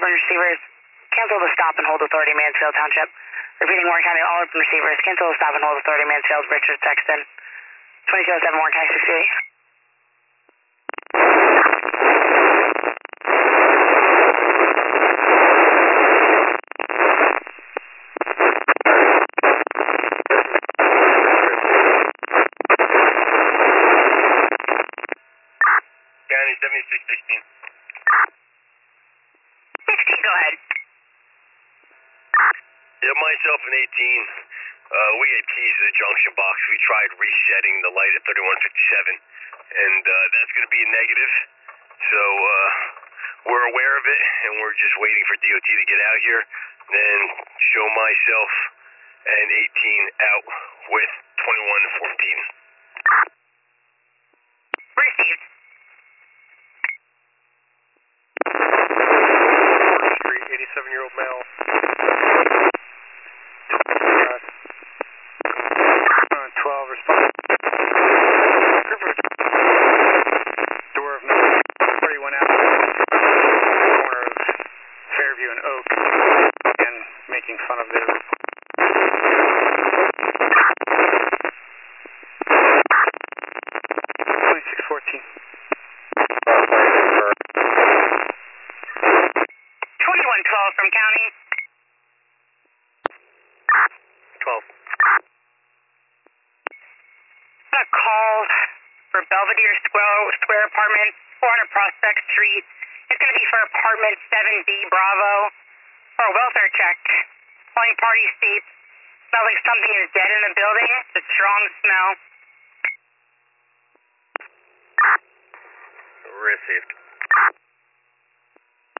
open receivers, cancel the stop and hold authority, Mansfield Township. Repeating, Warren County, all open receivers, cancel the stop and hold authority, Mansfield, Richard Sexton. 2207 Warren County 680. County 7616. 16, go ahead. Yeah, myself and 18, we had keys to the junction box. We tried resetting the light at 3157, and that's going to be a negative. So we're aware of it, and we're just waiting for DOT to get out here. Then show myself and 18 out with 21 and 14. Received. Street, 87-year-old male. 12, respond. Door of 31 out. Corner of Fairview and Oak. And making fun of their... 2614. 2112 from County. 12. A call for Belvedere Square Apartment, 400 Prospect Street. It's going to be for apartment 7B Bravo for a welfare check. Calling party steep. Smells like something is dead in the building. It's a strong smell. Received.